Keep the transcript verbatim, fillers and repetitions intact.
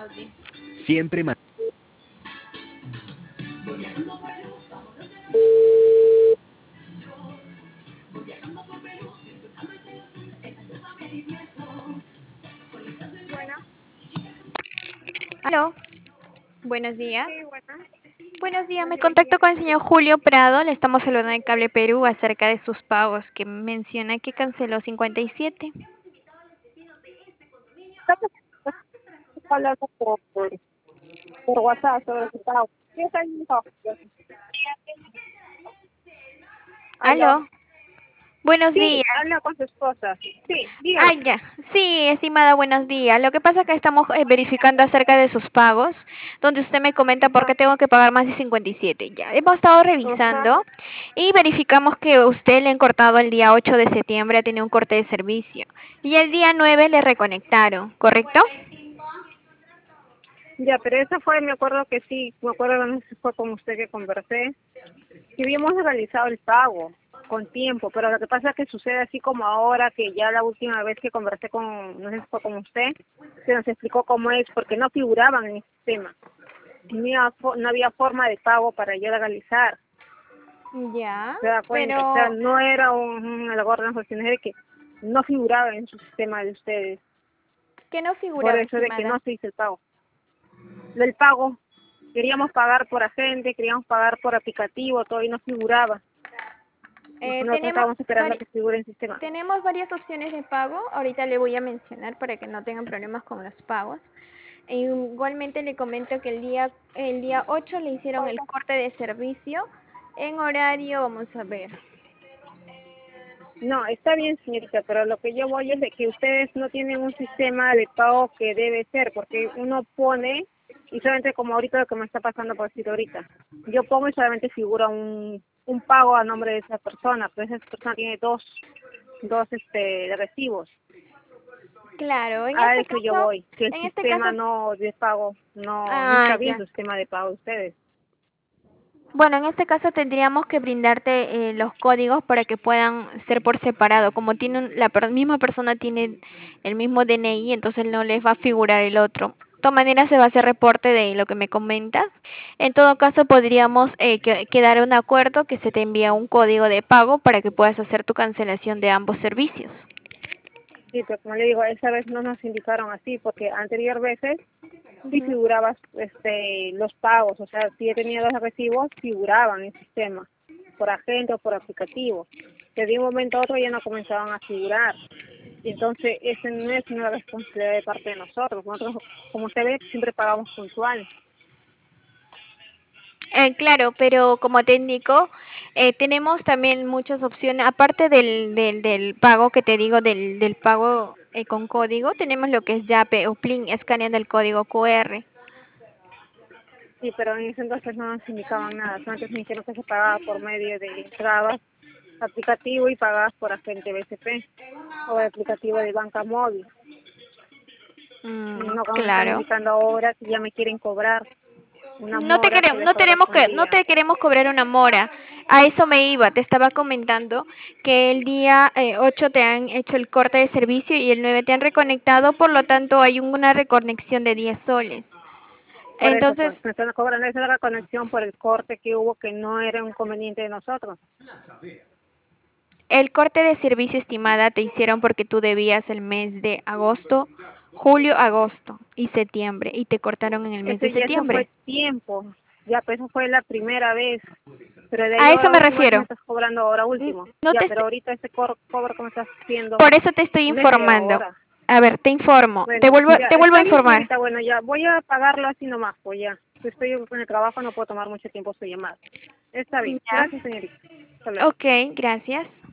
Siempre ma- Bueno, Aló, buenos días. sí, bueno, Buenos días, buenos me días, contacto con el señorita. señor Julio Prado. Le estamos saludando de Cable Perú acerca de sus pagos, que menciona que canceló cincuenta y siete. Estamos hablando por, por, por WhatsApp sobre su pago. ¿Qué está diciendo? Aló. Aló, buenos Sí, días. habla con su esposa. Sí, Ah, dígame. ya. Sí, estimada, buenos días. Lo que pasa es que estamos eh, verificando acerca de sus pagos, donde usted me comenta por Ajá, qué tengo que pagar más de cincuenta y siete. Ya, hemos estado ajá. revisando y verificamos que usted le han cortado el día ocho de septiembre, ha tenido un corte de servicio. Y el día nueve le reconectaron, ¿correcto? Ya, pero eso fue, me acuerdo que sí, me acuerdo que no sé si fue con usted que conversé, que habíamos realizado el pago con tiempo, pero lo que pasa es que sucede así como ahora, que ya la última vez que conversé con, no sé si fue con usted, se nos explicó cómo es, porque no figuraban en el sistema. No había, fo- no había forma de pago para yo legalizar, Ya, se da cuenta, o sea, pero no era un, un algo sino de que no figuraba en su sistema de ustedes, que no por figuraba, eso de que no estimada. se hizo el pago. Del pago, queríamos pagar por agente, queríamos pagar por aplicativo, todo y no figuraba. Eh, Nosotros tenemos, estábamos esperando a vari- que figure en el sistema. tenemos varias opciones de pago. Ahorita le voy a mencionar para que no tengan problemas con los pagos. E igualmente le comento que el día, el día ocho le hicieron el corte de servicio en horario, vamos a ver. No, está bien, señorita, pero lo que yo voy es de que ustedes no tienen un sistema de pago que debe ser, porque uno pone, y solamente como ahorita lo que me está pasando por decir ahorita, yo pongo y solamente figura un, un pago a nombre de esa persona, pero esa persona tiene dos, dos este, recibos. Claro, en A este eso yo caso, voy, que el en este caso, sistema no de pago, no, no ah, está bien ya. su sistema de pago de ustedes. Bueno, en este caso tendríamos que brindarte eh, los códigos para que puedan ser por separado. Como tiene un- la per- misma persona tiene el mismo D N I, entonces no les va a figurar el otro. De todas maneras, se va a hacer reporte de lo que me comentas. En todo caso, podríamos eh, que- quedar un acuerdo que se te envía un código de pago para que puedas hacer tu cancelación de ambos servicios. Sí, pero como le digo, esa vez no nos indicaron así, porque anterior veces sí Ujú. figuraba este, los pagos, o sea, si he tenido los recibos, figuraban en el sistema, por agente o por aplicativo. Que de un momento a otro ya no comenzaban a figurar. Y entonces, esa no es una responsabilidad de parte de nosotros. Nosotros, como usted ve, siempre pagamos puntual. Eh, claro, pero como técnico eh, tenemos también muchas opciones, aparte del, del, del pago que te digo, del, del pago eh, con código, tenemos lo que es Yape o Plin, escaneando el código Q R. Sí, pero en ese entonces no nos indicaban nada. Antes me dijeron que se pagaba por medio de entradas, aplicativo y pagabas por agente B C P o el aplicativo de banca móvil. Mm, No como me están claro. indicando ahora que ya me quieren cobrar una No te mora que queremos, les no tenemos que, no correspondía. te queremos cobrar una mora. A eso me iba. Te estaba comentando que el día eh, ocho te han hecho el corte de servicio y el nueve te han reconectado, por lo tanto hay una reconexión de diez soles. Por eso, pues, Entonces, me están cobrando esa la conexión por el corte que hubo que no era un conveniente de nosotros. el corte de servicio estimada te hicieron porque tú debías el mes de agosto, julio, agosto y septiembre y te cortaron en el mes de Ese ya eso fue septiembre. tiempo, ya pues eso fue la primera vez, pero de ahí A eso ahora me última vez me refiero. estás cobrando ahora N- último. No Ya, te pero est- ahorita ese cor- cobro que me estás haciendo por eso te estoy no es de informando. ahora. A ver, te informo. Te Bueno, vuelvo, ya, te vuelvo a está bien, informar. señorita, bueno, ya, voy a pagarlo así nomás, pues ya. Si estoy en el trabajo no puedo tomar mucho tiempo su llamada. Está bien, Ya. gracias, señorita. Hasta luego. Ok, gracias.